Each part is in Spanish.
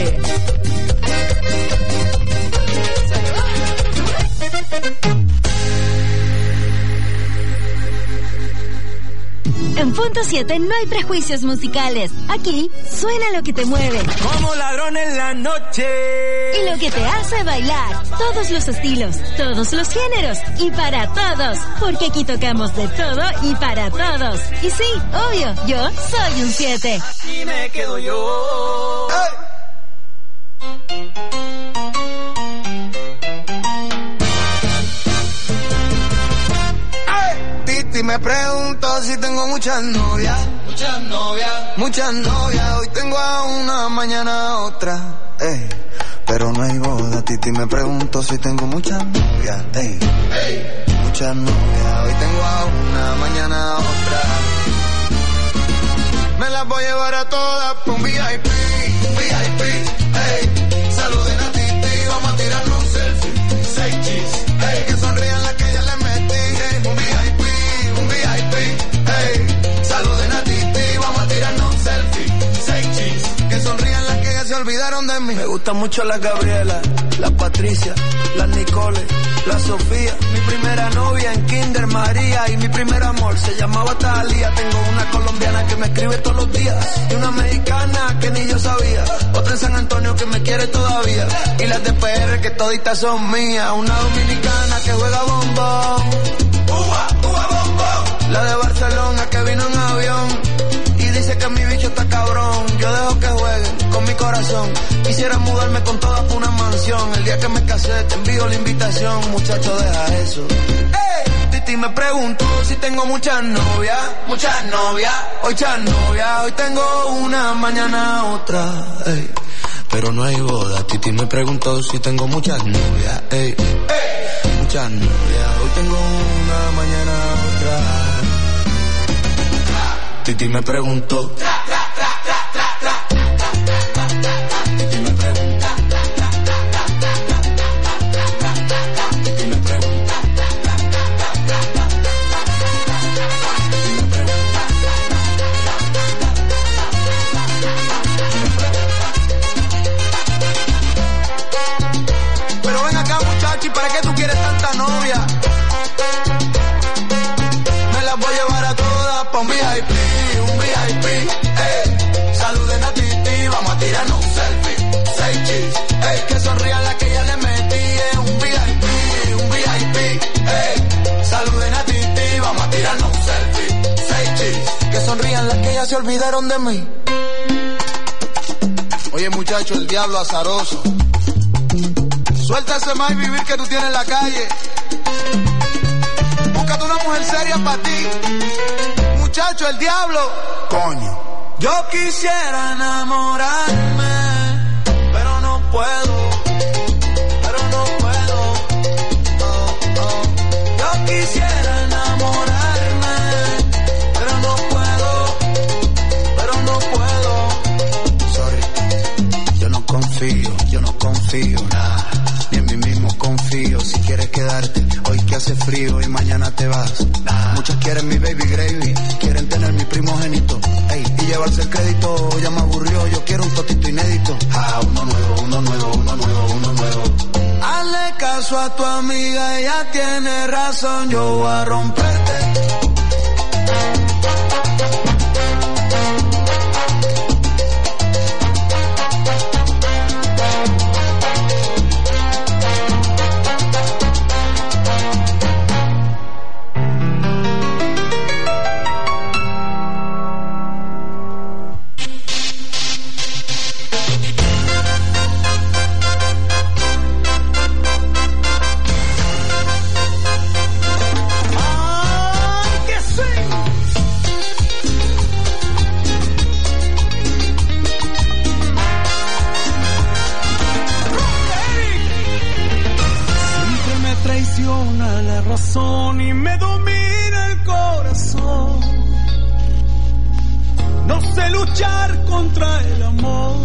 9. En Punto 7 no hay prejuicios musicales. Aquí suena lo que te mueve. Como ladrón en la noche. Y lo que te hace bailar. Todos los estilos, todos los géneros y para todos. Porque aquí tocamos de todo y para todos. Y sí, obvio, yo soy un 7. Aquí me quedo yo. Titi me pregunto si tengo muchas novias. Muchas novias. Hoy tengo a una, mañana a otra. Pero no hay boda. Titi me pregunto si tengo muchas novias. Muchas novias. Hoy tengo a una, mañana a otra. Me las voy a llevar a todas por un VIP. Saluden a Titi, vamos a tirarnos un selfie. 6 cheese. Que sonrían las que ya les metí. Un VIP. Saluden a Titi, vamos a tirarnos un selfie. 6 cheese. Que sonrían las que ya se olvidaron de mí. Me gustan mucho las Gabriela, las Patricia, las Nicole, la Sofía. Mi primera novia en Kinder María. Y mi primer amor se llamaba Talía. Tengo una colombiana que me escribe todos los días. Y una mexicana que ni yo sabía. Otra en San Antonio que me quiere todavía. Y las de PR que toditas son mías. Una dominicana que juega bombón. Uva bombón. La de Barcelona que vino en avión. Y dice que mi bicho está cabrón. Yo dejo que jueguen con mi corazón. Quisiera mudarme con todas por una mansión. El día que me casé te envío la invitación. Muchacho, deja eso. Titi me preguntó si tengo muchas novias. Hoy tengo una, mañana otra. Pero no hay boda. Titi me preguntó si tengo muchas novias. Muchas novias. Hoy tengo una, mañana otra. Titi me preguntó. Pero ven acá, muchachi, ¿para qué tú quieres tanta novia? Me las voy a llevar a todas pa' un VIP. Saluden a Titi, vamos a tirarnos un selfie. 6 cheese. Que sonrían las que ya le metí. Un VIP. Saluden a Titi, vamos a tirarnos un selfie. 6 cheese. Que sonrían las que ya se olvidaron de mí. Oye, muchacho, el diablo azaroso. Suelta ese más vivir que tú tienes en la calle. Búscate una mujer seria para ti. Muchacho, el diablo. Coño. Yo quisiera enamorarme, pero no puedo. Yo quisiera enamorarme, pero no puedo. Sorry. Yo no confío, nada. Ni en mí mismo confío. Si quieres quedarte, hoy que hace frío y mañana te vas. Muchas quieren mi baby gravy, quieren tener mi primogénito. Y llevarse el crédito, ya me aburrió. Yo quiero un totito inédito. Uno nuevo. Hazle caso a tu amiga, ella tiene razón. Yo voy a romperte. Y me domina el corazón. No sé luchar contra el amor.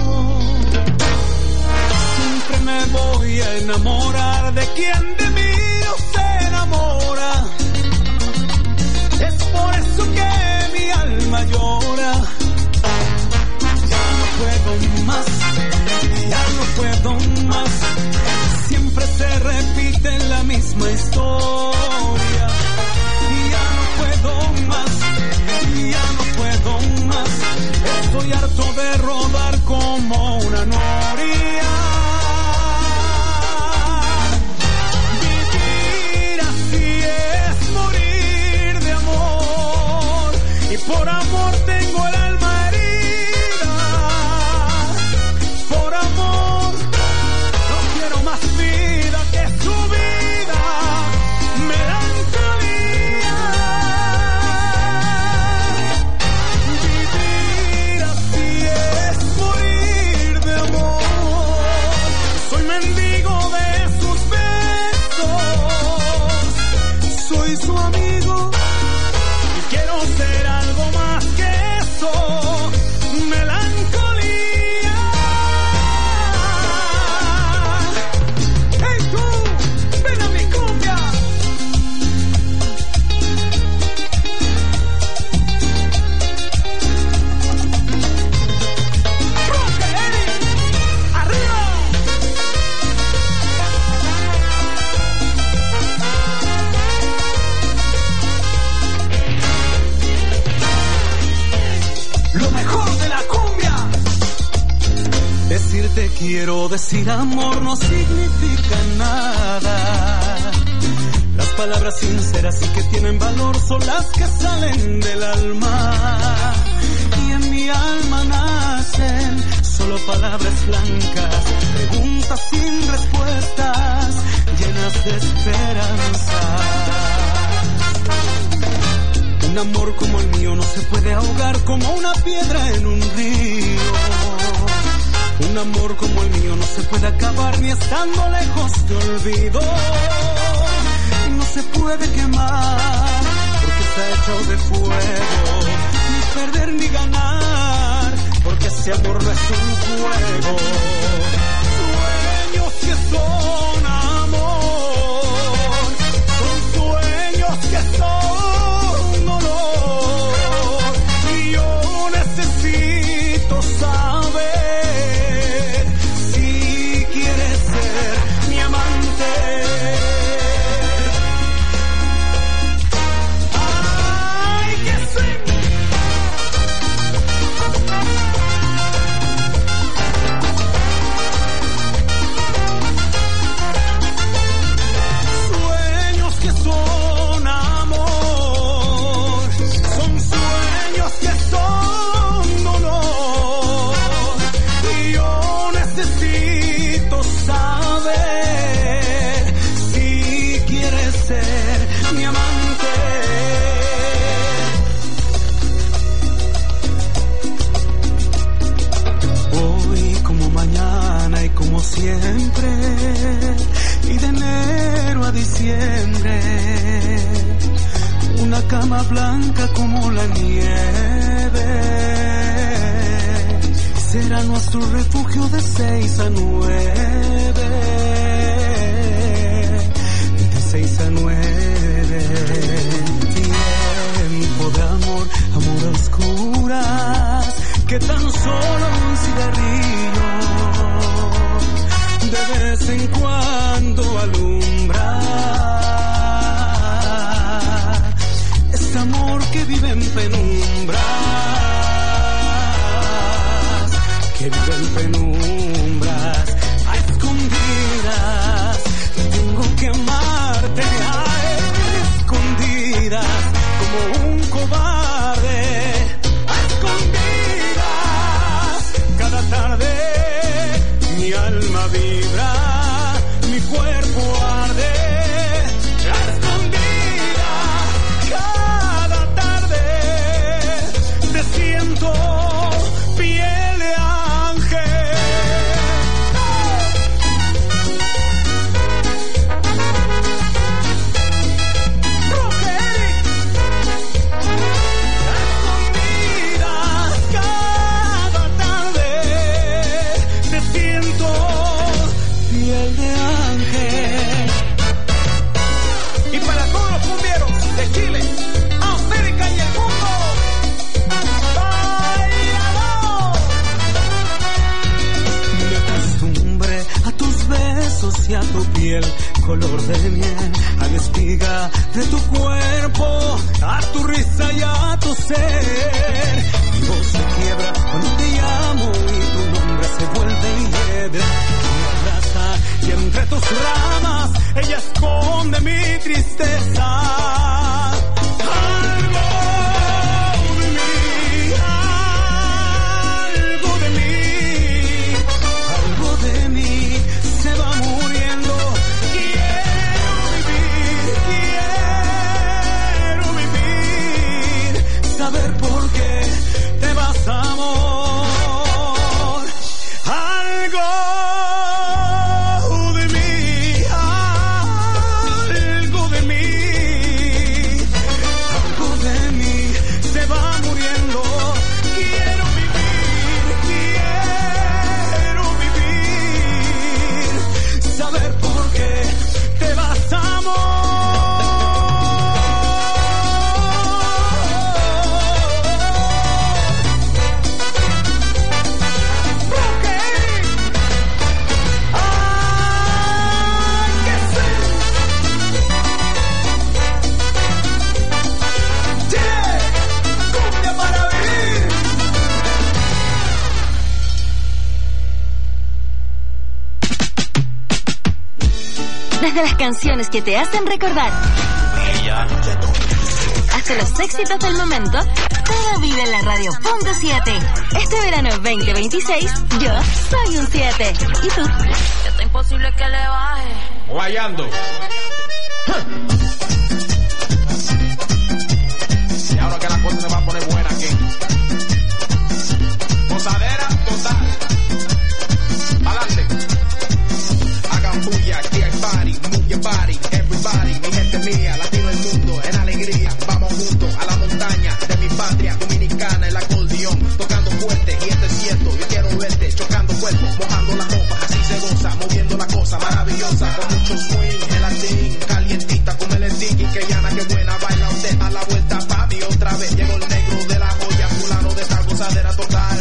Siempre me voy a enamorar de quien de mí no se enamora. Es por eso que mi alma llora. Ya no puedo más. Ya una historia. Y ya no puedo más, y ya no puedo más. Estoy harto de rodar como una noria. Vivir así es morir de amor. Y por amor tengo el alma herida. Por amor no quiero más vida que su vida. Melancolía. Vivir así es morir de amor. Soy mendigo de sus besos. Soy su amigo y quiero ser algo más que eso. Melancolía. ¡Hey tú! ¡Ven a mi cumbia! ¡Roque, Eddie! ¡Arriba! Lo mejor de la cumbia. Decirte quiero, decir amor no significa nada. Las palabras sinceras y que tienen valor son las que salen del alma. Y en mi alma nacen solo palabras blancas, preguntas sin respuestas, llenas de esperanza. Un amor como el mío no se puede ahogar como una piedra en un río. Un amor como el mío no se puede acabar ni estando lejos te olvido. No se puede quemar porque está hecho de fuego. Ni perder ni ganar porque ese amor no es un juego. Sueños que son amor, son sueños que son dolor. Y yo necesito saber si quieres ser mi amante. Ay, que sí. Sueños que son amor, son sueños que son dolor. Y yo necesito saber si quieres ser mi amante. Hoy como mañana y como siempre, y de enero a diciembre, una cama blanca como la nieve será nuestro refugio de 6 a 9. De 6 a 9. Tiempo de amor, amor a oscuras, que tan solo un cigarrillo de vez en cuando alumbra. Este amor que vive en penumbras, que vive en penumbras, a escondidas. Tengo que amarte a escondidas, como un cobarde, a escondidas. Cada tarde mi alma vibra, mi cuerpo arde, a escondidas. Cada tarde te siento piel de ángel. Roque, escondidas. Cada tarde te siento piel de ángel. Y para todos los cumbieros de Chile, América y el mundo, ¡báilalo! Me acostumbré a tus besos y a tu piel color de miel, a amiga de tu cuerpo, a tu risa y a tu ser. Mi voz se quiebra cuando te llamo y tu nombre se vuelve hiedra. Me abraza y entre tus ramas ella esconde mi tristeza. Saber por qué te vas, amor. Algo de mí, algo de mí, algo de mí se va muriendo. Quiero vivir, saber por qué te vas, amor. Desde las canciones que te hacen recordar hasta los éxitos del momento, todo vive en la radio Punto 7. Este verano 2026, yo soy un 7. ¿Y tú? Está imposible que le baje. Guayando. Y ahora que la cosa se va a poner buena aquí. Posadera total. Adelante. Hagan bulla, aquí hay party, move your body, everybody, mi gente mía, latino el mundo, en alegría, vamos juntos a la montaña de mi patria dominicana, el acordeón, tocando fuerte, y esto es cierto, yo quiero verte, chocando cuerpos, mojando la ropa, así se goza, moviendo la cosa maravillosa, con mucho swing, gelatín, calientita, como el sticky, que llana, que buena, baila usted, a la vuelta, papi, otra vez, llegó el negro de la joya, fulano de esta gozadera total.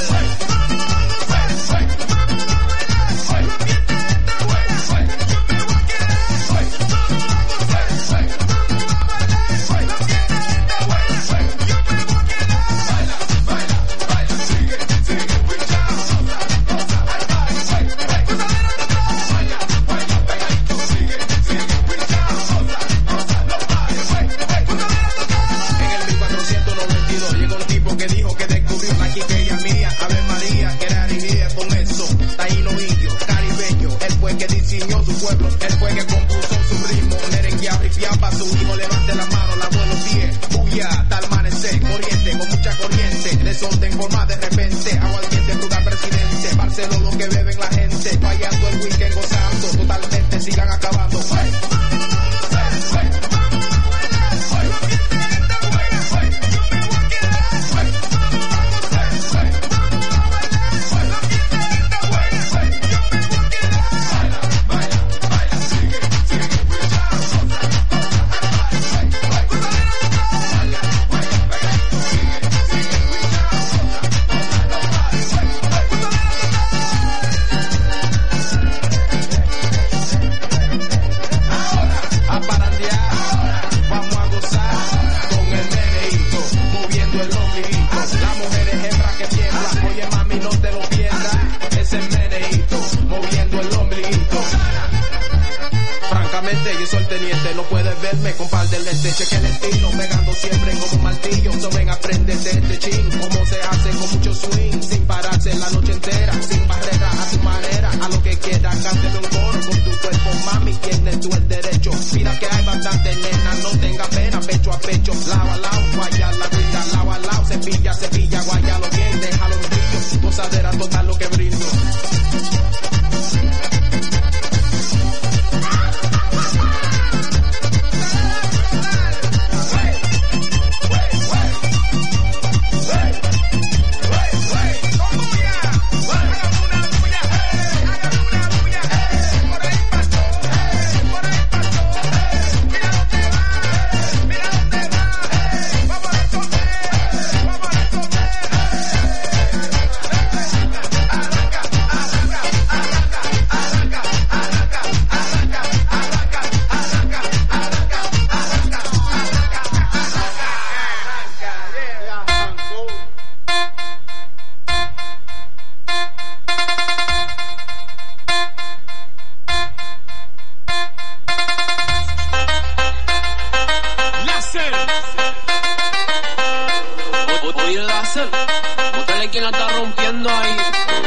láser. Búscale quien la está rompiendo ahí.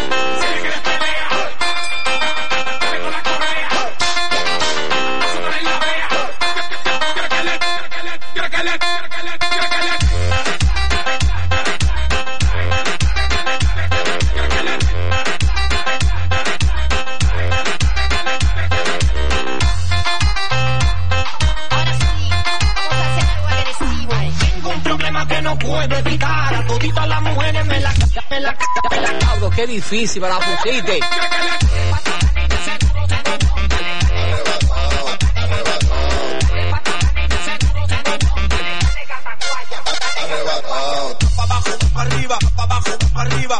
Puedo evitar a toditas las mujeres me la Cabro, qué difícil para la pusiste. pa' abajo, pa' arriba, pa' abajo, pa' arriba,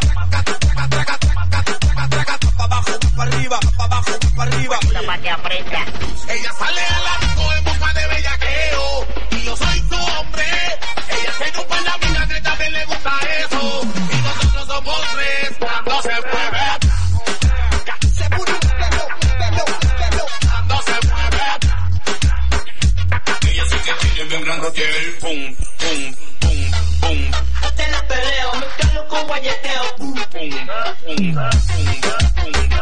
pa' abajo, pa' arriba, pa' abajo, pa' arriba. Para que aprenda. Ella sale a la disco en busca de bellaqueo y yo soy su hombre. Ella se dio por la vida que también le gusta eso y nosotros somos tres cuando se mueve. Seguro, cuando se mueve. Ella sí que tiene bien grande el pum, pum, pum, pum. Hasta en la pelea, me calo con guayeteo. Pum, pum, pum, pum, pum.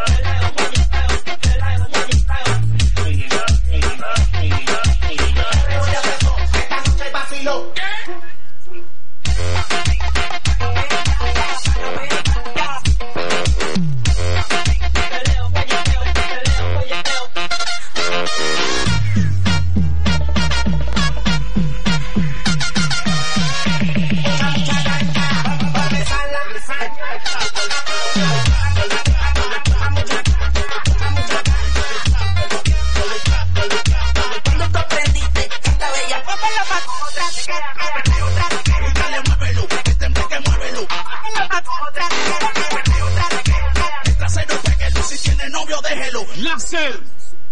Láser.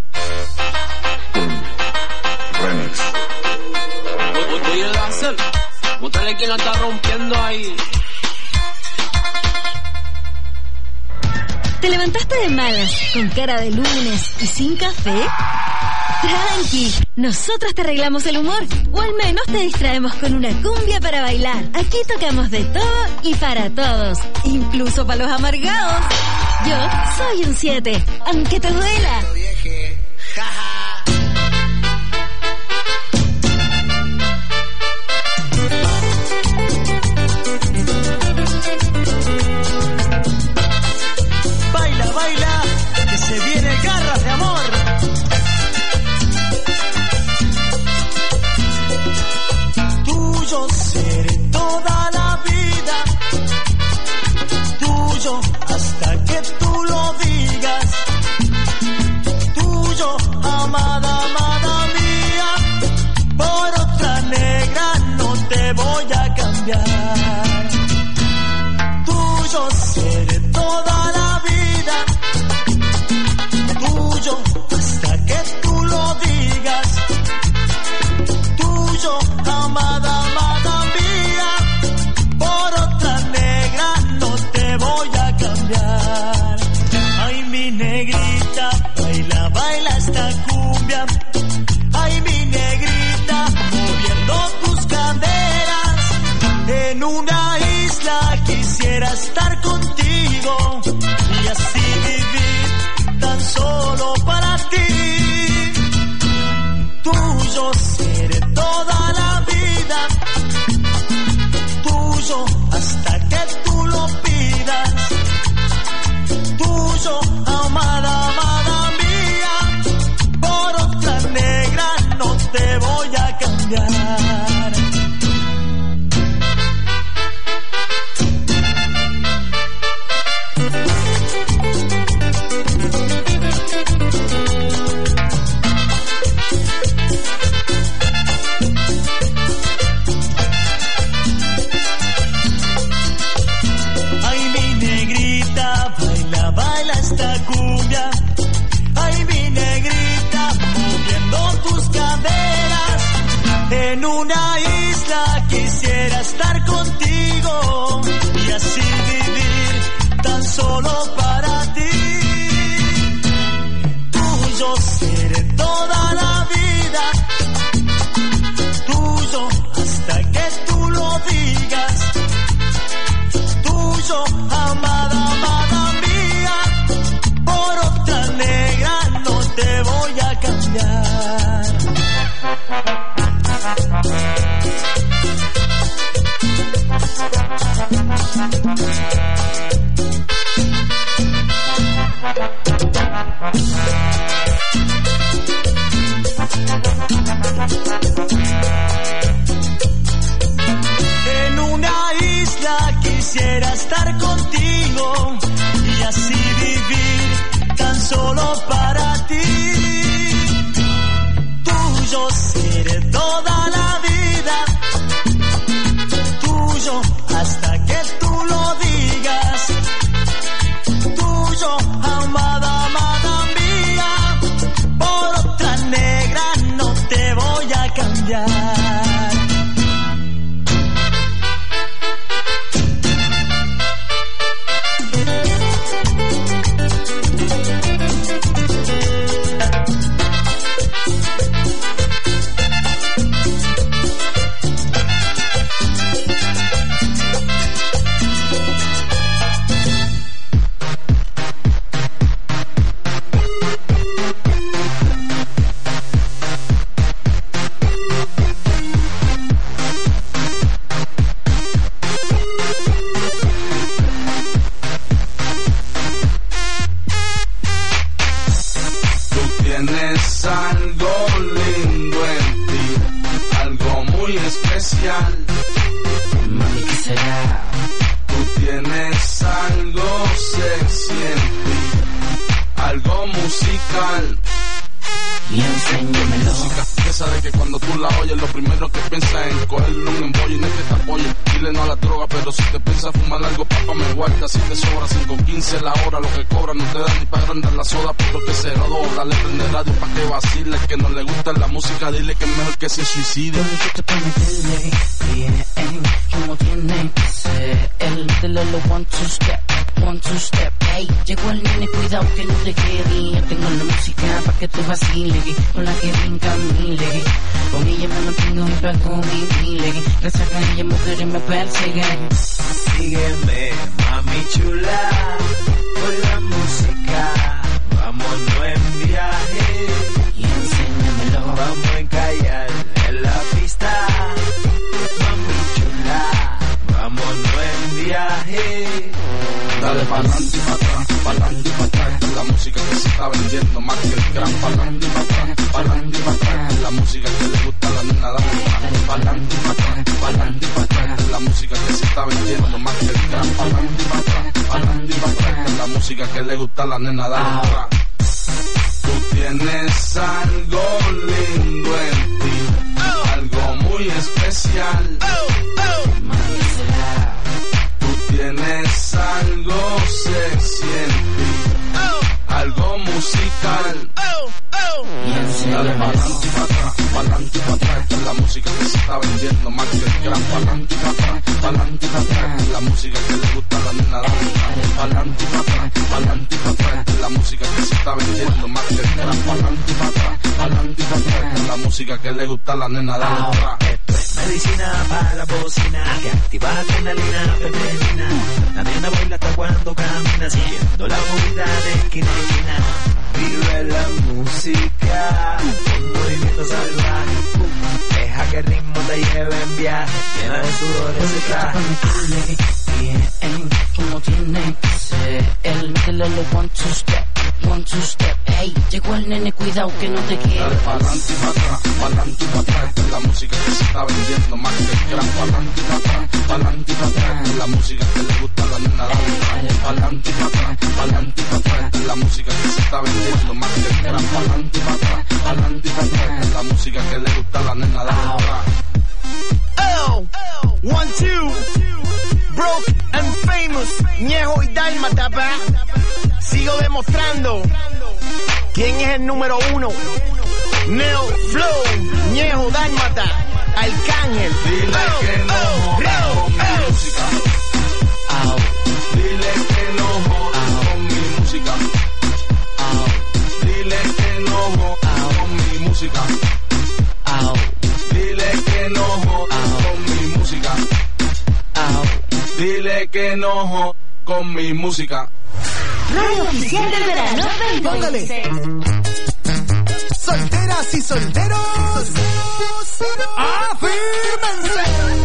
Remix. Oye, láser. Búscale quien la está rompiendo ahí. ¿Te levantaste de malas, con cara de lunes y sin café? Tranqui, nosotros te arreglamos el humor, o al menos te distraemos con una cumbia para bailar. Aquí tocamos de todo y para todos, incluso para los amargados. Yo soy un 7, aunque te duela. Baila, baila, que se viene garras de amor. Tuyo seré toda la vida, tuyo hasta que tú lo digas. Tuyo, amada, amada mía, por otra negra no te voy a cambiar. Tuyo seré toda la vida, tuyo hasta que tú lo digas. Tuyo, amada, amada mía, por otra negra no te voy a cambiar. Ay, mi negrita, baila, baila esta cumbia. Ay, mi negrita, moviendo tus caderas. En una isla quisiera estar contigo y así vivir tan solo para ti. Tuyo seré toda la vida, tuyo hasta que tú lo pidas. Tuyo, amada, amada mía, por otra negra no te voy a cambiar. Ay, mi negrita, baila, baila esta cumbia. Ay, mi negrita, moviendo tus caderas. En una isla quisiera estar contigo y así vivir tan solo para ti. Tuyo seré toda la vida, tuyo hasta que tú lo digas. vida quisiera estar contigo y así vivir tan solo para ti. Tuyo seré toda la vida, tuyo hasta que tú lo digas, tuyo amada, amada mía, por otra negra no te voy a cambiar. Mami, ¿qué será? Tú tienes algo sexy en ti, algo musical. Y enséñamelo. Música esa de que cuando tú la oyes, lo primero que piensas es en cogerle un embollo y no es que te apoye. Dile no a la droga, pero si te piensas fumar algo, papá, me guarda. Si te sobra 5.15 la hora, lo que cobra no te da ni para agrandar la soda, pero que se rodó. Dale prende radio pa' que vacile, que no le gusta la música, dile que es mejor que se suicide. Tú te meterle bien, como tiene que ser. El de Lolo one, two step, hey. Llegó el nene, cuidado que no te quede. Yo tengo la música pa' que tú vaciles, con la que brinca miles. Con ella me mantengo y pago mi miles. Resaca ella, mujeres me persiguen. Sígueme, mami chula, con la música, vámonos en viaje. Y enséñamelo. Vamos a encallar en la pista, mami chula, vámonos en viaje. Dale pa'lante y pa' atrás, pa'lante y pa' atrás. La música que se está vendiendo más que el gran. Pa'lante y pa' atrás, pa'lante y pa' atrás. La música que le gusta a la nena, dale pa'lante y pa' atrás, pa'lante y pa' atrás. La música que se está vendiendo más que el gran. Pa'lante y pa' atrás, pa'lante y pa' atrás. La música que le gusta a la nena, dale atrás. Tú tienes algo lindo en ti, algo muy especial. Tienes algo sexy en ti, algo musical. Dale pa'lante y pa' atrás, pa'lante y pa' atrás. Esta es la música que se está vendiendo más que el gran. Pa'lante y pa' atrás, pa'lante y pa' atrás. La música que le gusta a la nena, dale pa'lante y pa' atrás, pa'lante y pa' atrás. Esta es la música que se está vendiendo más que el gran. Pa'lante y pa' atrás, pa'lante y pa' atrás. Esta es la música que le gusta a la nena, dale atrás. Medicina para la bocina, que activa adrenalina femenina. La nena baila hasta cuando camina, siguiendo la movida de esquina a esquina. Vive la música, un movimiento salvaje. Deja que el ritmo te lleve en viaje, llena de sudor ese traje. Bien, como tiene que ser. El de Lolo one, two step, hey. Llegó el nene, cuidado que no te quede. Dale pa'lante y pa' atrás, pa'lante y pa' atrás. Esta es la música que se está vendiendo más que el gran. Pa'lante y pa' atrás, pa'lante y pa' atrás. Esta es la música que le gusta a la nena, dale pa'lante y pa' atrás, pa'lante y pa' atrás. Esta es la música que se está vendiendo más que el gran. Pa'lante y pa' atrás, pa'lante y pa' atrás. Esta es la música que le gusta a la nena, dale atrás. Oh, 1, 2, broke and famous, Ñejo y Dálmata, pa. Sigo demostrando quién es el número 1. Neo Flow, Ñejo, Dálmata, Arcángel. Dile que no jodas con mi música. Dile que no jodas con mi música. Dile que no jodas con mi música. Dile que no jodas con mi música. Dile que no jodas con mi música. Radio Oficial del Verano 2026. Solteras y solteros, afírmense.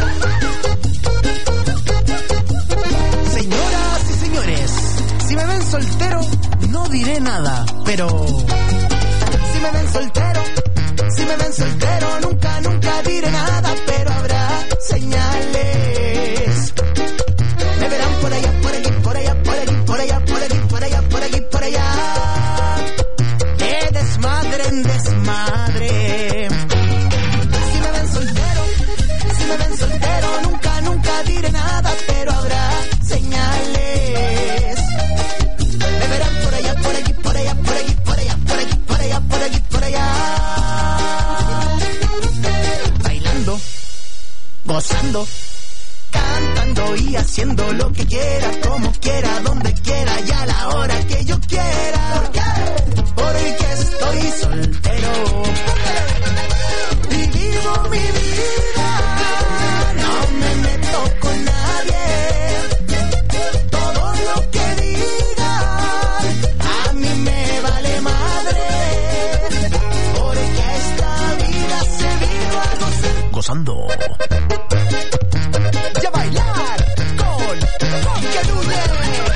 Señoras y señores, si me ven soltero, no diré nada, pero si me ven soltero, nunca diré nada, pero habrá señales diré nada, pero habrá señales. Me verán por allá, por aquí, por allá, por aquí, por allá, por aquí, por allá, por aquí, por allá. Bailando, gozando, cantando y haciendo lo que quiera, como quiera, donde quiera y a la hora que yo quiera. ¿Por qué? Porque estoy soltero y vivo mi vida. No me meto con nadie. Todo lo que digan a mí me vale madre. Porque esta vida se vino a gozar. Gozando. Y a bailar con Quique Núñez.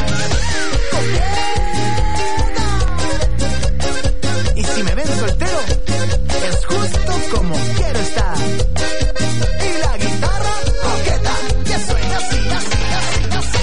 Y si me ven soltero, es justo como quiero estar. Y la guitarra coqueta, que suena así, así, así, así.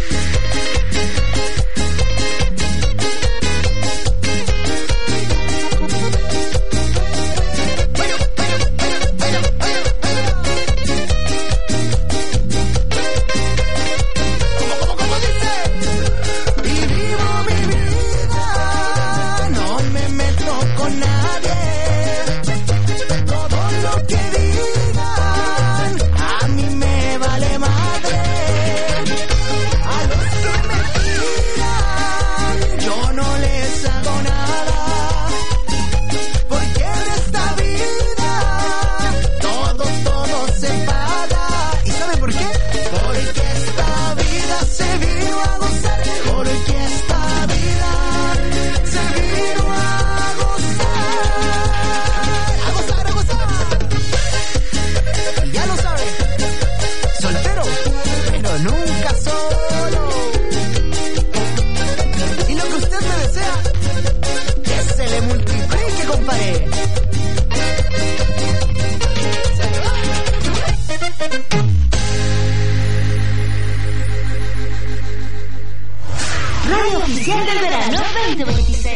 ¿Cómo dice? Y vivo mi vida, no me meto con nadie. Todo lo que digan a mí me vale madre. A los que me tiran yo no les hago nada. Porque en esta vida todo se paga. ¿Y sabe por qué? Porque esta vida se vino a gozar. Porque esta vida se vino a gozar. A gozar, a gozar. Y ya lo sabe, soltero, pero nunca solo. Y lo que usted me desea, que se le multiplique, compadre. Radio Oficial del Verano 2026.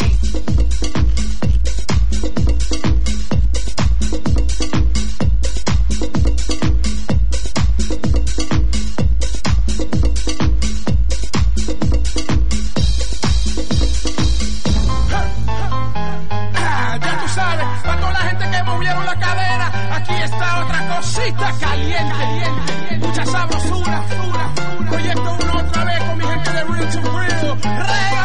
Ya tú sabes, para toda la gente que movieron la cadera, aquí está otra cosita caliente. Mucha sabrosura. Proyecto uno otra vez con mi gente de Real to Real. Rega.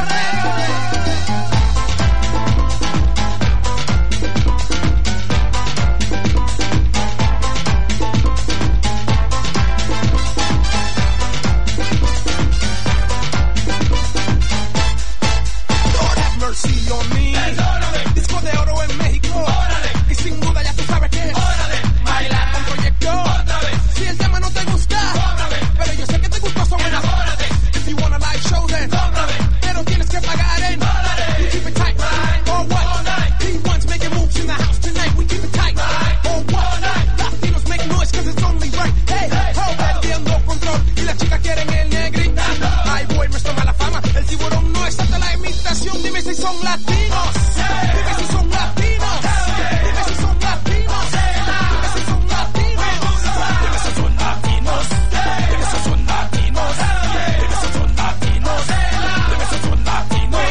Lord have mercy on me. Disco de oro en México. Y sin duda ya tú sabes que es bailar con proyecto. Si el tema no te gusta, pero yo sé que te gustó, son buenas. If you want a live show then, pero tienes que pagar en. We keep it tight, or what? P1's making moves in the house tonight. We keep it tight, or what? Latinos make noise cause it's only right. Hey, perdiendo control y las chicas quieren el negrita. Ay, boy, me toma la fama. El tiburón no es hasta la imitación. Dime si son latinos. Dime si son latinos. Dime si son latinos. Dime si son latinos. Dime si son latinos. Dime si son latinos. Dime si son latinos. Dime si son latinos.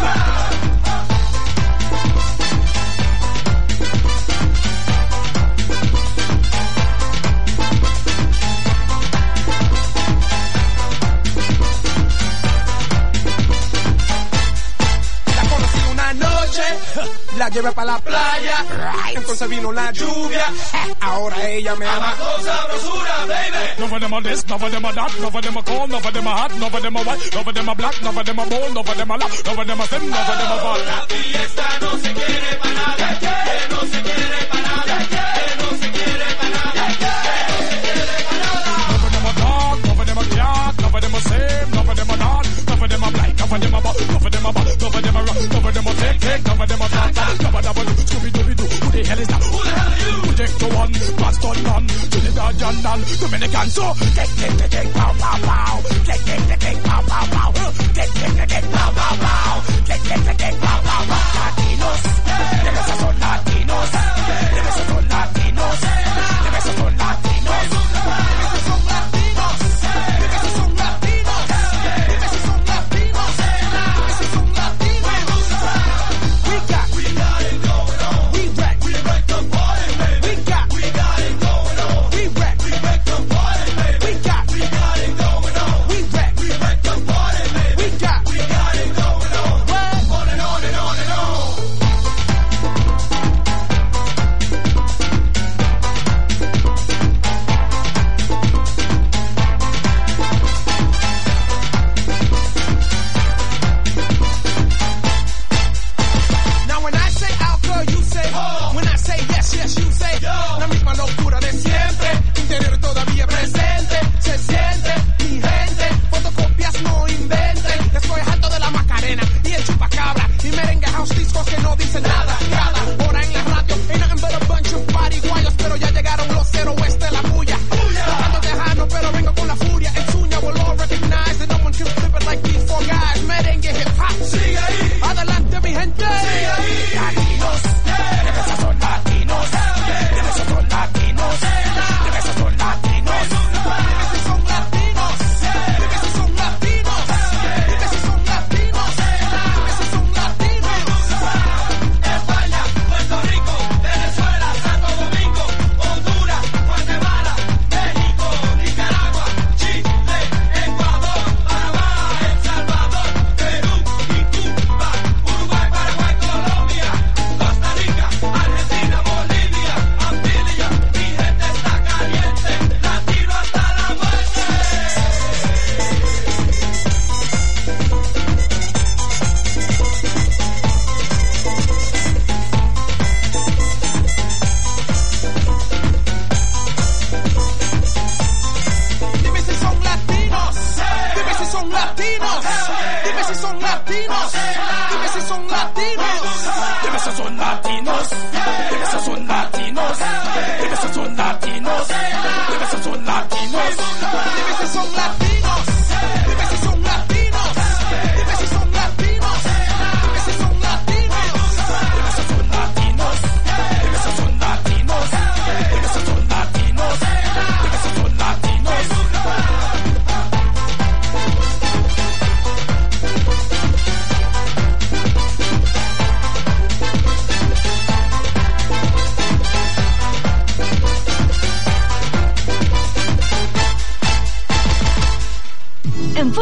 La conocí una noche, la llevé para la playa, entonces vino la lluvia, ahora ella me ama. None of them are this, none of them are that, none of them are cold, none of them are hot, none of them are white, none of them are black, none of them are bold, none of them are loud, none of them are thin, none of them are fat. La fiesta no se quiere para nada, que no se quiere para nada, que no se quiere para nada, que none of them are dark, none of them are dark, none of them are same, none of them are not, none of them are blind, none of them are bad, none of them are bad, none of them are rock, none of them are take, none of them are fat, none of them are Scooby-Dooby-Doo, who the hell is that? Who the hell are you? Project one, Boston man, Trinidad Jandal, Dominican, so get, pow, pow, pow, get, pow, pow, pow, get, pow, pow, pow, get, pow, pow, pow, Latinos, dime esos son latinos, dime esos son latinos, dime esos son latinos, dime esos son latinos.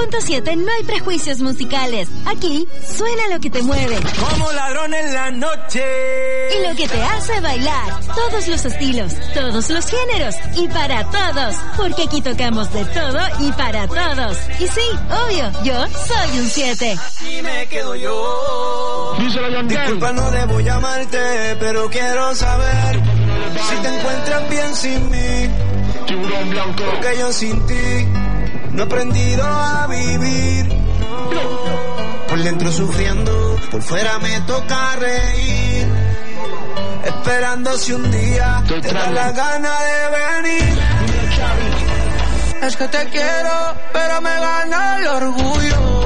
97.7 no hay prejuicios musicales. Aquí suena lo que te mueve. Como ladrón en la noche. Y lo que te hace bailar. Todos los estilos, todos los géneros y para todos. Porque aquí tocamos de todo y para todos. Y sí, obvio, yo soy un 7. Aquí me quedo yo. Disculpa, no debo llamarte, pero quiero saber si te encuentras bien sin mí. Tiburón blanco. Porque yo sin ti no he aprendido a vivir. Por dentro sufriendo, por fuera me toca reír. Esperando si un día te da la gana de venir. Es que te quiero, pero me gana el orgullo.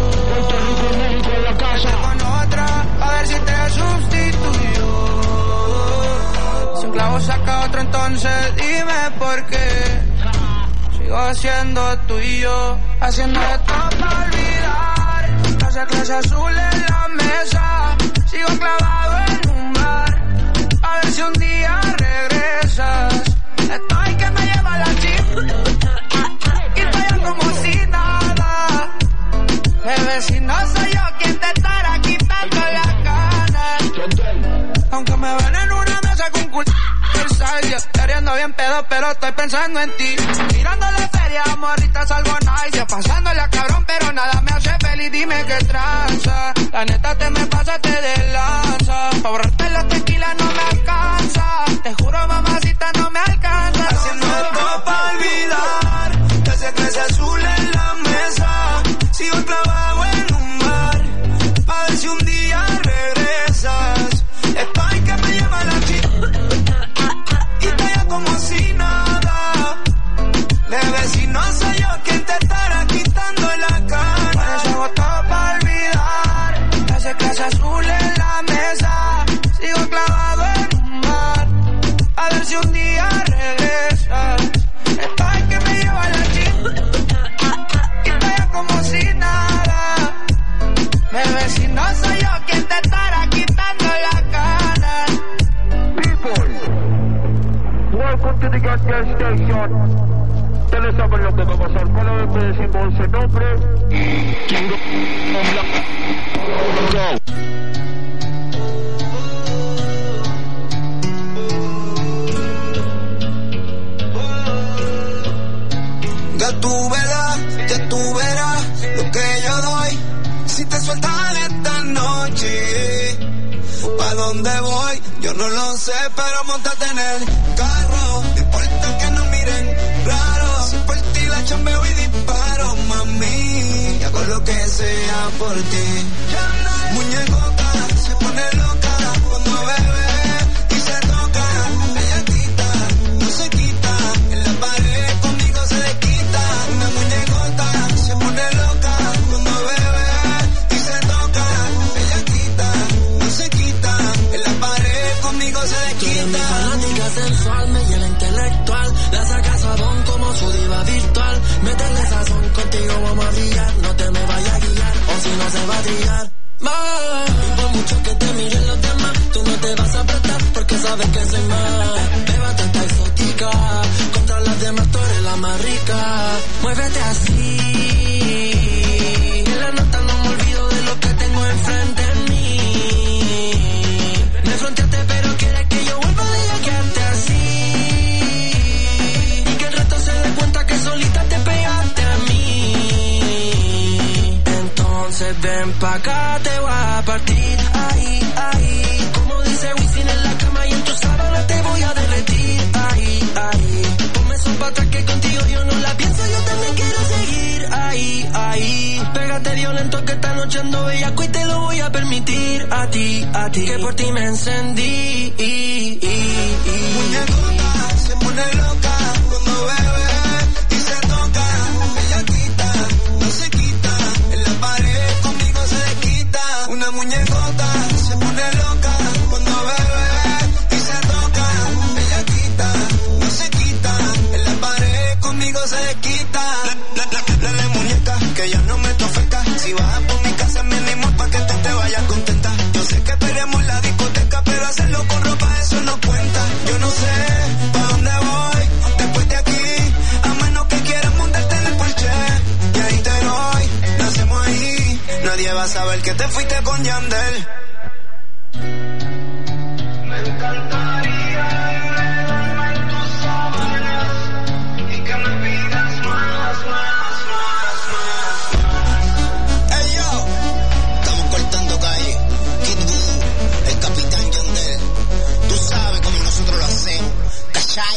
Con otra, a ver si te sustituyo. Si un clavo saca otro, entonces dime por qué. Sigo siendo tuyo, haciendo esto para olvidar. Esa clase azul en la mesa, sigo clavado en un bar. A ver si un día regresas. Estoy que me lleva la chica y estoy como si nada. Bebé, si no soy yo quien te estará quitando las ganas. Aunque me ven en una mesa con culo queriendo bien pedo, pero estoy pensando en ti. Mirando la feria, morrita, salvo nice. Pasándole a cabrón, pero nada me hace feliz. Dime qué tranza. La neta te me pasaste de lanza. Pa' borrarte la tequila no me alcanza. Te juro, mamacita, no me alcanza. Haciendo esto pa' olvidar. Ese clase azul en la mesa. Sigo clavado en un bar. Pa' ver si un día regresas. Estoy que me lleva la chica y estoy ya como si nada. Bebé, si no soy yo quien te estará quitando la cara. Por eso hago todo pa' olvidar. Ese clase azul en la mesa. Sigo clavado en un bar. A ver si un día regresas. Estoy que me lleva la chica y estoy ya como si nada. Bebé, si no soy yo quien te estará quitando la cara. Welcome to the gas station. Ustedes saben lo que va a pasar. Cada vez que decimos ese nombre, Tiburón blanco. Go. Ya tú verás lo que yo doy. Si te sueltan esta noche, ¿pa' dónde voy? Yo no lo sé, pero montate en el carro. No importa que nos miren raro. Si por ti la chambeo y disparo, mami. Y hago lo que sea por ti. Muñecota se pone loca cuando bebe y se toca. Ella quita, no se quita. En la pared conmigo se desquita. Una muñecota se pone loca cuando bebe y se toca. Ella quita, no se quita. En la pared conmigo se desquita. Tú eres mi fanática sensual, me llena intelectual. La saca sabón como su diva virtual. Métele sazón, contigo vamos a brillar. No te me vayas a guiar, o si no se va a trillar. Y por mucho que te miren los demás, tú no te vas a prestar porque sabes que soy más. Beba tanta exótica, contra las demás tú eres la más rica. Muévete así, en la nota no me olvido de lo que tengo enfrente de mí. Me fronteaste pero quieres que yo vuelva a quedarte así. Y que el resto se dé cuenta que solita te pegaste a mí. Entonces ven pa' acá, te voy a partir. Ahí, ahí. Como dice Wisin en la cama y en tu sábana te voy a derretir. Ahí, ahí. Ponme eso pa' atrás que contigo yo no la pienso, yo también quiero seguir. Ahí, ahí. Pégate violento que esta noche ando bellaco y te lo voy a permitir. A ti, que por ti me encendí. Muñecota se pone loca cuando bebe y se toca. Ella quita, no se quita. En la pared conmigo se desquita. Una muñecota se pone loca cuando bebe y se toca. Ella quita, no se quita. En la pared conmigo se desquita. Dale muñeca, que ya no me tofeca. Si vas por mi casa mínimo pa' que tú te vayas contenta. Yo sé que peleamos la discoteca, pero hacerlo con ropa eso no cuenta. Yo no sé pa' dónde voy, vas a ver que te fuiste con Yandel. Me encantaría enredarme en tus sábanas y que me pidas más. Hey yo, estamos cortando calle. Kid Voodoo, el capitán Yandel. Tú sabes cómo nosotros lo hacemos, ¿cachai?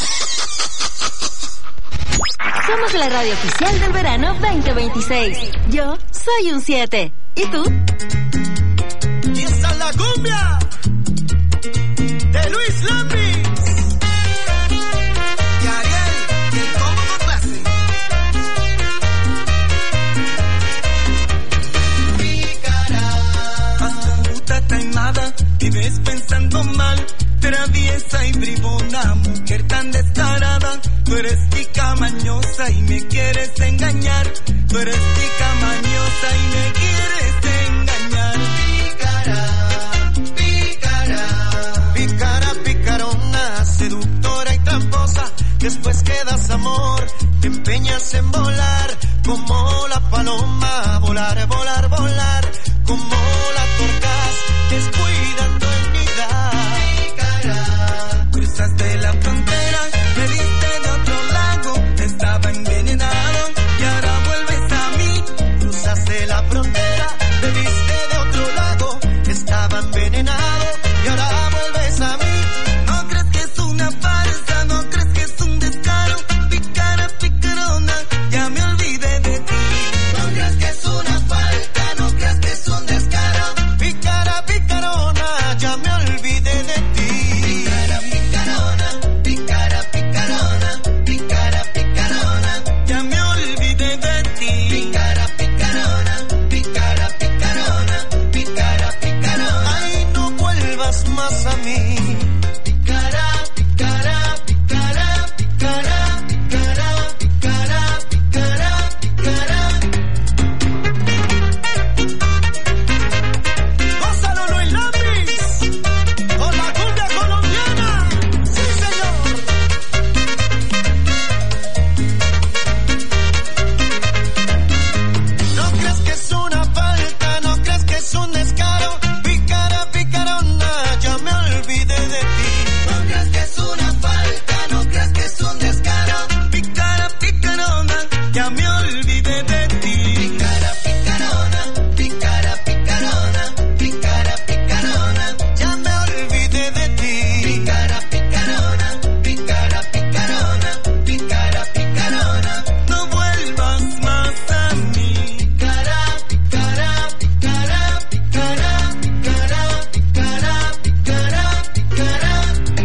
Somos la radio oficial del verano 2026. Yo soy un 7. ¿Y tú? Y esa es la cumbia de Luis Lambis y Ariel, y el combo con clase. Pícara, astuta, taimada, vives pensando mal, traviesa y bribona, mujer tan descarada. Tú eres tica mañosa y me quieres engañar. Tú eres tica mañosa y me quieres engañar. Pícara, picarona, seductora y tramposa. Después que das amor, te empeñas en volar como la paloma. Volar, volar, volar como la torcaz, descuidando en mi edad. Cruzaste la frontera, me diste de otro lago, estaba envenenado y ahora vuelves a mí. Cruzaste la frontera, me diste de otro lago, estaba envenenado y ahora vuelves a mí. No crees que es una farsa, no crees que es un descaro. Pícara, picarona, ya me olvidé de ti. No crees que es una falta, no crees que es un descaro. Pícara, picarona, ya me olvidé de ti. Pícara, picarona, pícara, picarona, pícara, picarona, ya me olvidé de ti. Pícara, picarona, pícara, picarona, pícara, picarona. Ay, no vuelvas más a mí. Pícara, pícara, pícara, pícara, pícara, pícara, pícara, pícara. Gózalo, Luis Lambis, con la cumbia colombiana. Sí, señor. No crees que es una falta, no crees que es un descaro. Pícara, picarona, ya me olvidé de ti. No crees que es una falta, no crees que es un descaro. Pícara, picarona, ya me olvidé de ti. Pícara, picarona, pícara, picarona, pícara, picarona, ya me olvidé de ti. Pícara, picarona, pícara, picarona, pícara, picarona, no vuelvas más a mí. Pícara, pícara, pícara, pícara, pícara, pícara, pícara, pícara.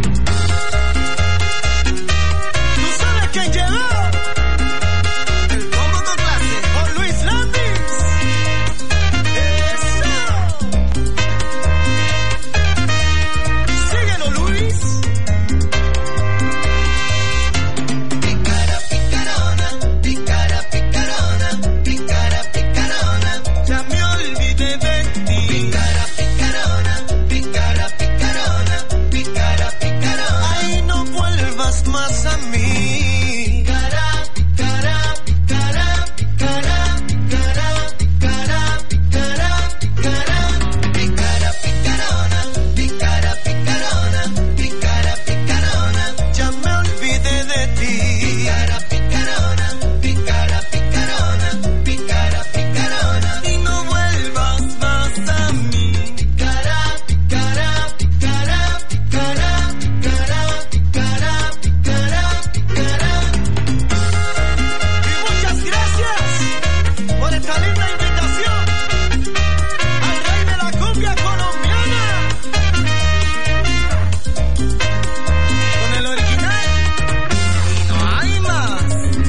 ¿Tú sabes quién llegó? El combo con clase con Luis Lambis. Eso. Síguelo, Luis. Pícara, picarona, pícara, picarona, pícara, picarona, ya me olvidé de ti. Pícara, picarona, pícara, picarona, pícara, picarona. Ay, no vuelvas más a mí. Pícara, pícara, pícara, pícara, pícara, pícara, pícara, pícara. Pícara, picarona, pícara, picarona, pícara, picarona, ya me olvidé de ti. Pícara, picarona, pícara, picarona, pícara, picarona, y no vuelvas más a mí. Pícara, pícara, pícara, pícara, pícara, pícara, pícara, pícara. Y muchas gracias por esta linda invitación al rey de la cumbia colombiana. Con el original y no hay más.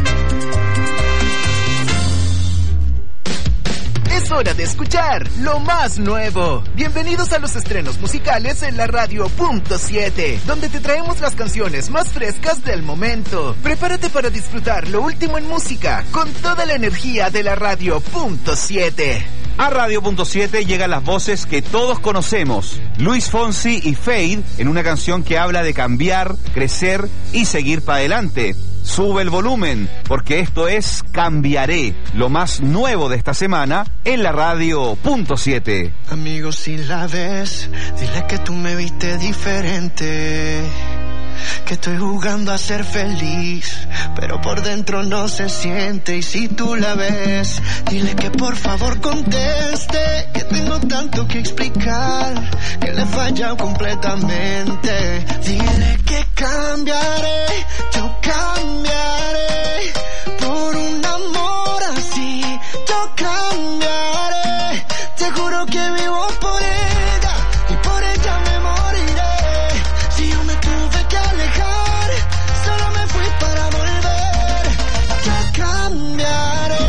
Es hora de escuchar lo más nuevo. Bienvenidos a los estrenos musicales en la radio Punto 7, donde te traemos las canciones más frescas del momento. Prepárate para disfrutar lo último en música con toda la energía de la radio Punto 7. A Radio Punto 7 llegan las voces que todos conocemos. Luis Fonsi y Fade en una canción que habla de cambiar, crecer y seguir para adelante. sube el volumen, porque esto es Cambiaré, lo más nuevo de esta semana en la radio .7. Amigo, si la ves, dile que tú me viste diferente, que estoy jugando a ser feliz, pero por dentro no se siente. Y si tú la ves, dile que por favor conteste, que tengo tanto que explicar, que le he fallado completamente. Dile que cambiaré, yo cambiaré, por un amor así, yo cambiaré. Te juro que vivo por ella, y por ella me moriré. Si yo me tuve que alejar, solo me fui para volver. Yo cambiaré.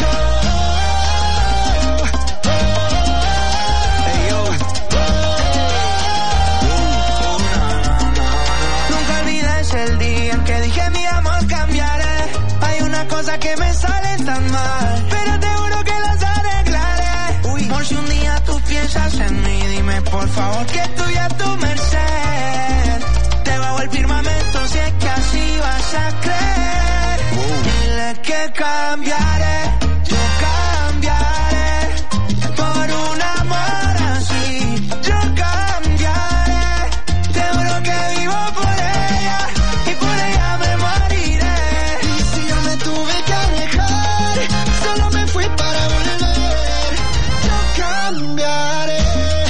Nunca olvides el día en que dije mi amor cambiaré. Hay una cosa que me sale tan mal, pero te juro que las arreglaré. Por si un día tú piensas en mí, dime por favor que estoy a tu merced. Te bajo el firmamento si es que así vas a creer. Dile que cambiaré, yo cambiaré, por un amor así, yo cambiaré. Te juro que vivo por ella, y por ella me moriré. Y si yo me tuve que alejar, solo me fui para volver. Yo cambiaré.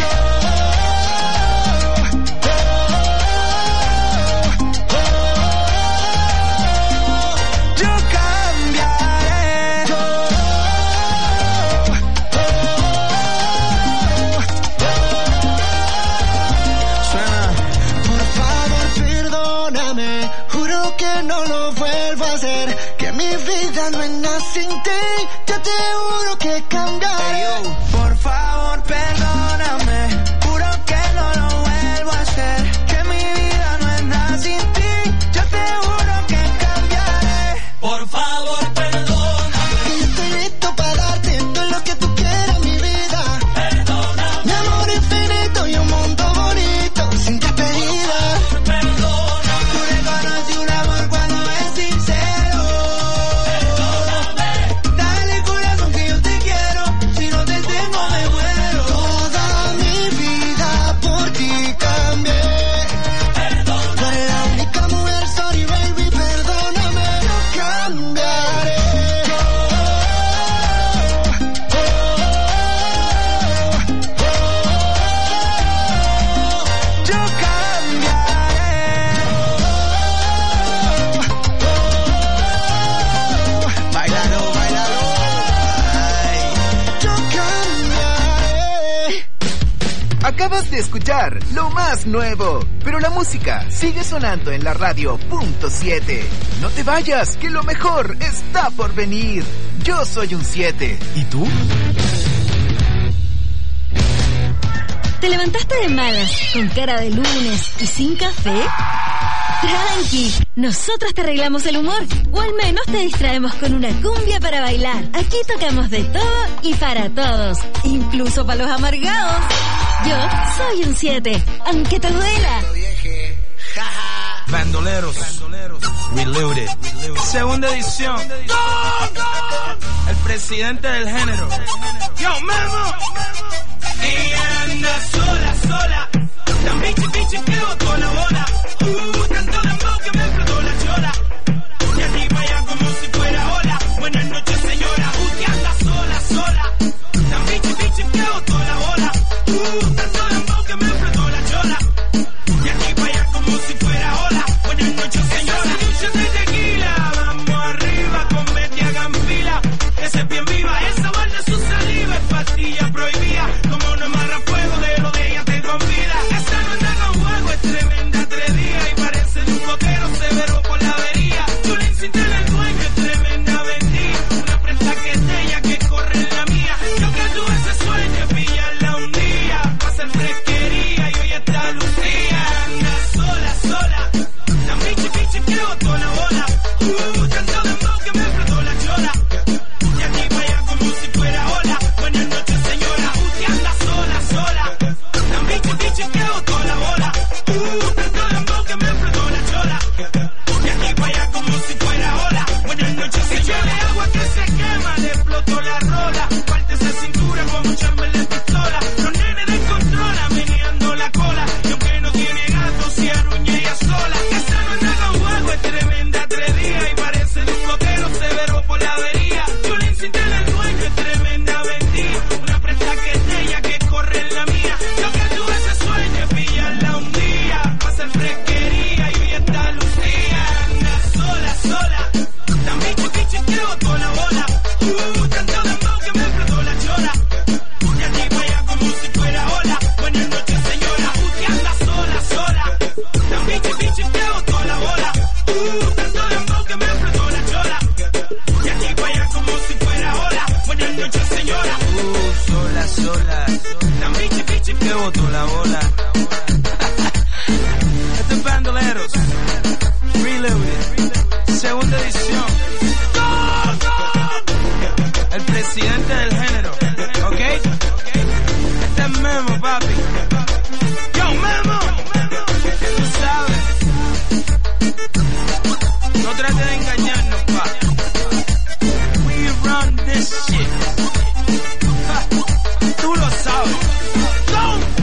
No es nada sin ti, yo te juro que cambiaré. Por favor, perdóname, juro que no lo vuelvo a hacer. Que mi vida no es nada sin ti, yo te juro que cambiaré. Por favor, perdóname, que yo estoy listo para darte todo lo que tú quieras, mi vida. Perdóname, mi amor infinito y un mundo bonito sin despedida. Perdóname, tú reconoces un amor cuando es sincero. Acabas de escuchar lo más nuevo, pero la música sigue sonando en la radio .7. No te vayas, que lo mejor está por venir. Yo soy un 7. ¿Y tú? ¿Te levantaste de malas, con cara de lunes y sin café? Tranqui, nosotros te arreglamos el humor, o al menos te distraemos con una cumbia para bailar. Aquí tocamos de todo y para todos, incluso para los amargados. Yo soy un 7, aunque te duela. Bandoleros, Reloaded, segunda edición. El presidente del género. Yo, Memo. Ella anda sola. La bichi que botó la bola. Tanto dembow que me explotó la chola. Y arriba ya como si fuera ola. Buenas noches, señora. Que anda sola. La bichi que botó la bola. Tanto dembow que me explotó la chola. Y arriba ya como si fuera ola. Buenas noches, señora. Noches de tequila. Vamos arriba con Betty hagan fila. Ese es bien viva. Esa guarda su saliva. Es pastilla prohibida. Como no amarra fuego de lo de ella te convida. Esa no anda con fuego. Es tremenda. sola. Tan bichi bichi que botó la bola. Este es Bandoleros Reloaded, segunda edición. El presidente del género, ¿ok? Este es Memo, papi. Yo, Memo. Tú sabes. No trates de engañarnos, pa. We run this shit. Ja. Tú lo sabes. Go.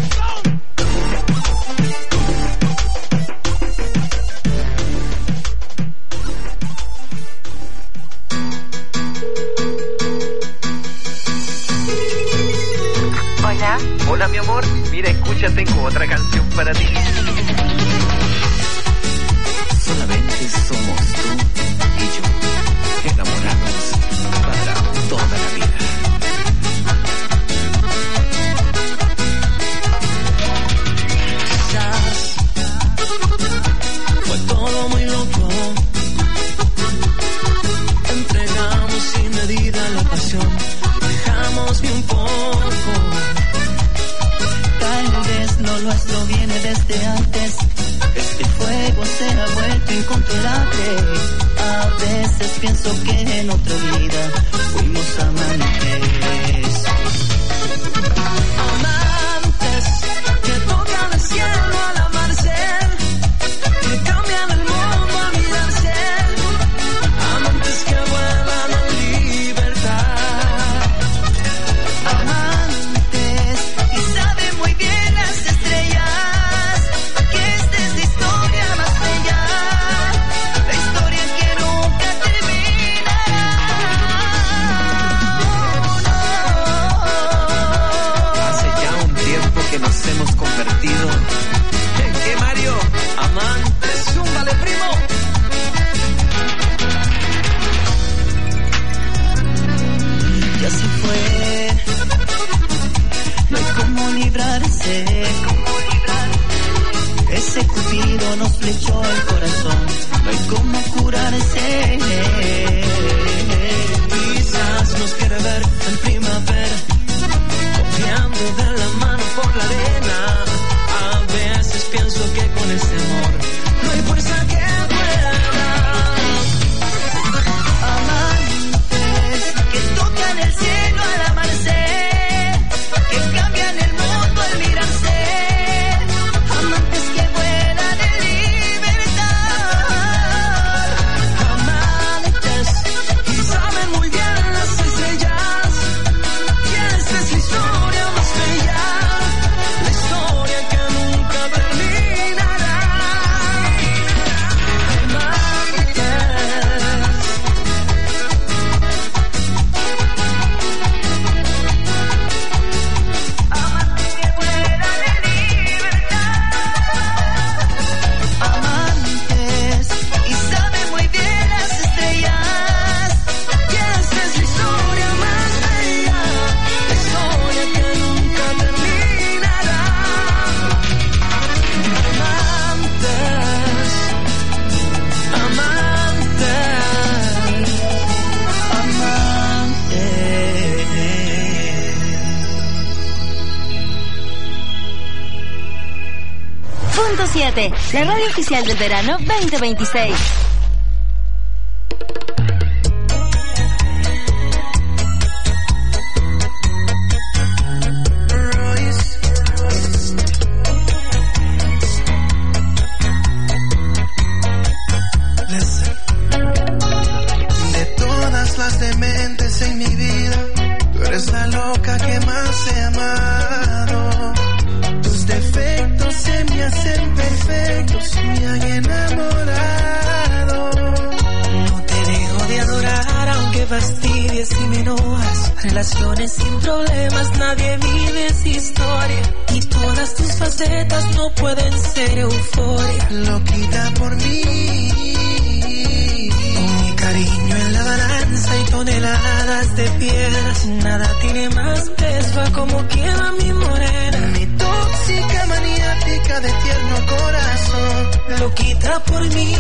Hola mi amor, mira, escucha, tengo otra canción para ti. Solamente somos tú y yo, enamorados para toda la vida. Quizás fue todo muy loco, entregamos sin medida la pasión, dejamos bien poco. Tal vez lo nuestro viene desde antes. Este fuego se ha vuelto incontrolable. A veces pienso que en otra vida fuimos amantes. Amantes que tocan el cielo al amarse, que cambian el mundo al mirarse. Amantes que vuelan en libertad. Amantes y saben muy bien las estrellas que esta es la historia más bella, la historia que nunca terminará. Hace ya un tiempo que nos hemos convertido en ¿qué, Mario? Amantes, zúmbale, primo. Y así fue. No hay cómo librarse. Ese cupido nos flechó el corazón. No hay cómo curarse. Quizás nos quiere ver en primavera, copiando de la mano por la arena. A veces pienso que con ese amor no hay fuerza que pueda. Amantes que tocan el cielo al amanecer, que cambian el mundo al mirarse. Amantes que vuelan en libertad. Amantes y saben muy bien las estrellas que esta es la historia más bella, la historia que nunca terminará. Amantes. Amantes y saben muy bien las estrellas que esta es la historia más bella, la historia que nunca terminará. Amantes, Punto 7, la radio oficial del verano 2026. De todas las dementes en mi vida, tú eres la loca que más he amado. Tus defectos se me hacen perfectos, me han enamorado. no te dejo de adorar aunque fastidies y me enojas. Relaciones sin problemas, nadie vive esa historia. Y todas tus facetas no pueden ser euforia. Loquita por mí, Con mi cariño en la balanza y toneladas de piedras, nada tiene más peso a como quema mi morena. mi tóxica maniática de tierno corazón. Loquita por mí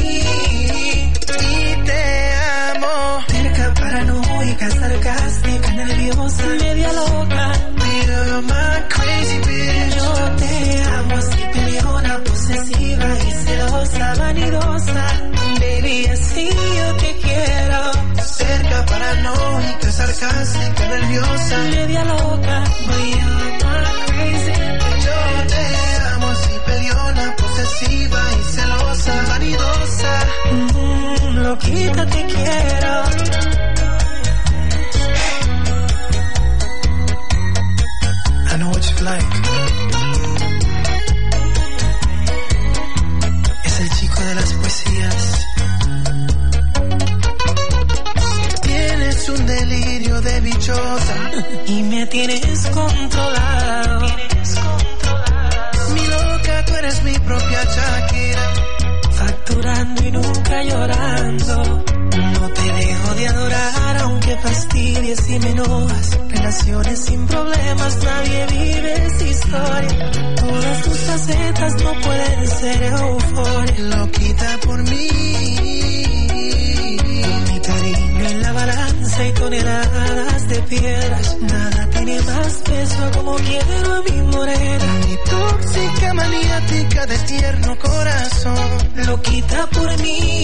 Y te amo. terca, paranoica, sarcástica, nerviosa, media loca. You're my crazy bitch. Yo te amo así, peleona, posesiva y celosa, vanidosa. Baby, así yo te quiero. Cerca, paranoica, sarcástica, nerviosa, media loca. But you're my crazy bitch. Yo te amo así, peleona, posesiva y celosa, vanidosa. Loquita, te quiero. I know what you like. Es el chico de las poesías. Tienes un delirio de bichota y me tienes controlado. Mi loca, tú eres mi propia Shakira, facturando y nunca llorando. No te dejo de adorar aunque fastidies y me enojas. Relaciones sin problemas, nadie vive esa historia. Todas tus facetas no pueden ser euforia. Loquita por mí, mi cariño en la balanza y toneladas de piedras. Nada tiene más peso como quiero a mi morena. Mi tóxica maniática de tierno corazón. Loquita por mí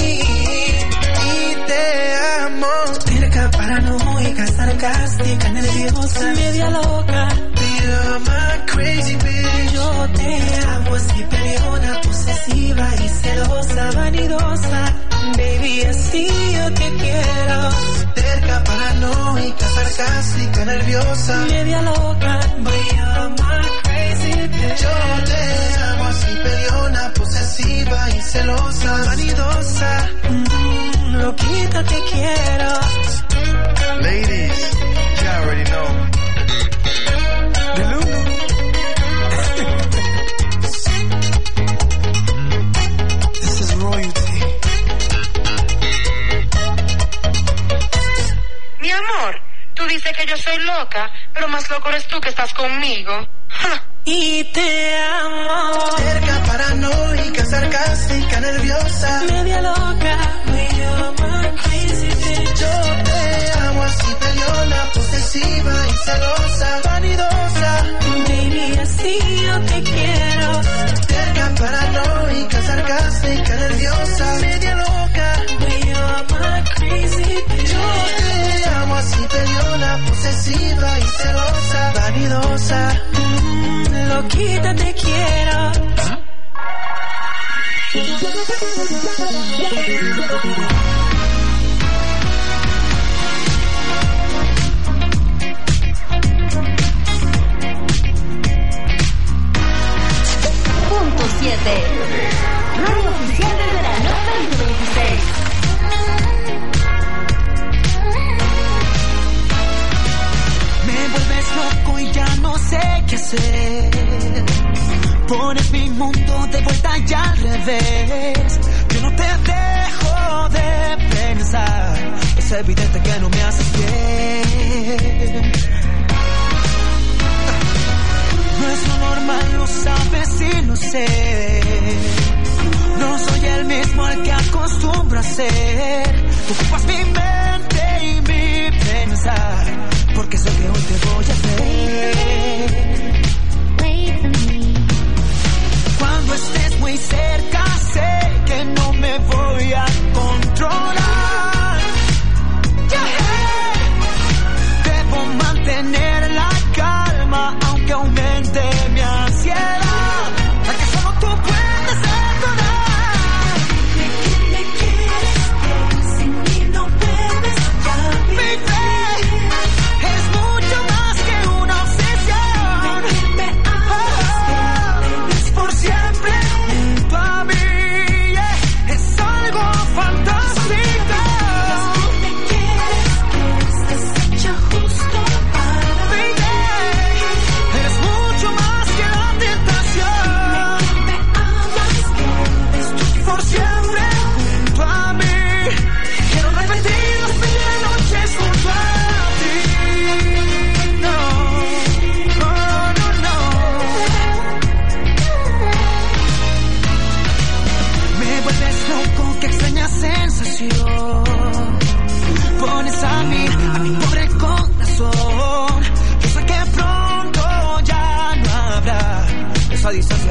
y te amo. Cerca, paranoica, sarcástica, nerviosa, media loca. You're my crazy bitch. Yo te amo así, peleona, posesiva y celosa, vanidosa. Baby, así yo te quiero. Cerca, paranoica, sarcástica, nerviosa, media loca. But you're my crazy bitch. Yo te amo así, peleona, posesiva y celosa, vanidosa. Loquita, te quiero. Ladies, you already know. The Lulu. This is royalty. Mi amor, tú dices que yo soy loca, pero más loco eres tú que estás conmigo. ¡Ja! Y te amo. Cerca, paranoica, sarcástica, nerviosa, media loca. You're my crazy bitch. Yo te amo así, peleona, posesiva y celosa, vanidosa. Baby, así yo te quiero. Cerca, paranoica, sarcástica, nerviosa, media loca. You're my crazy bitch. Yo te amo así, peleona, posesiva y celosa, vanidosa. Loquita, te quiero. Punto 7. Radio oficial del verano 2026. Me vuelves loco y ya no sé qué hacer. Pones mi mundo de vuelta y al revés. Yo no te dejo de pensar. Es evidente que no me haces bien. No es lo normal, lo sabes y lo sé. No soy el mismo al que acostumbro a ser. Tú ocupas mi mente y mi pensar, porque sé que hoy te voy a ver. Cuando estés muy cerca, sé que no me voy a controlar. Debo mantener la calma, aunque aumente mi ansiedad. La que solo tú puedes detener. Me quieres, pero sin mí no puedes ya vivir. Mi fe es mucho dice así.